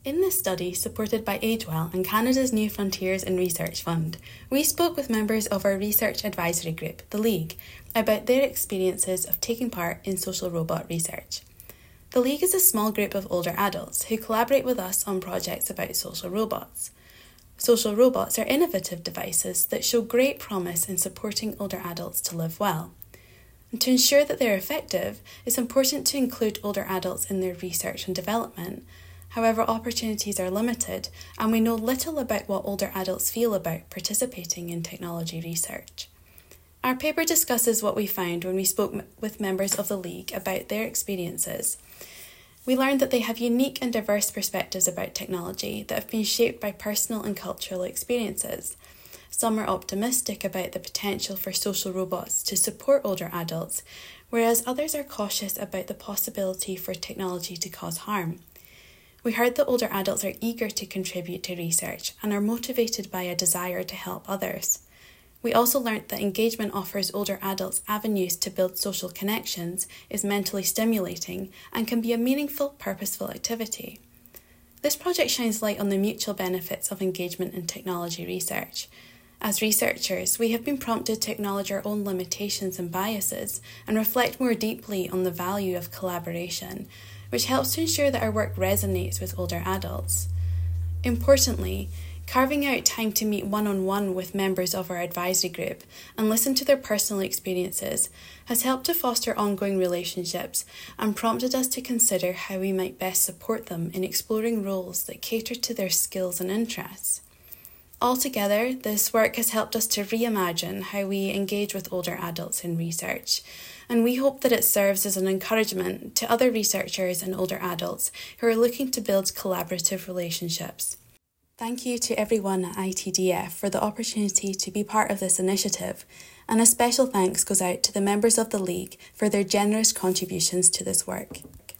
In this study, supported by AgeWell and Canada's New Frontiers in Research Fund, we spoke with members of our research advisory group, the League, about their experiences of taking part in social robot research. The League is a small group of older adults who collaborate with us on projects about social robots. Social robots are innovative devices that show great promise in supporting older adults to live well. And to ensure that they're effective, it's important to include older adults in their research and development. However, opportunities are limited, and we know little about what older adults feel about participating in technology research. Our paper discusses what we found when we spoke with members of the League about their experiences. We learned that they have unique and diverse perspectives about technology that have been shaped by personal and cultural experiences. Some are optimistic about the potential for social robots to support older adults, whereas others are cautious about the possibility for technology to cause harm. We heard that older adults are eager to contribute to research and are motivated by a desire to help others. We also learnt that engagement offers older adults avenues to build social connections, is mentally stimulating, and can be a meaningful, purposeful activity. This project shines light on the mutual benefits of engagement in technology research. As researchers, we have been prompted to acknowledge our own limitations and biases and reflect more deeply on the value of collaboration, which helps to ensure that our work resonates with older adults. Importantly, carving out time to meet one-on-one with members of our advisory group and listen to their personal experiences has helped to foster ongoing relationships and prompted us to consider how we might best support them in exploring roles that cater to their skills and interests. Altogether, this work has helped us to reimagine how we engage with older adults in research, and we hope that it serves as an encouragement to other researchers and older adults who are looking to build collaborative relationships. Thank you to everyone at ITDF for the opportunity to be part of this initiative, and a special thanks goes out to the members of the League for their generous contributions to this work.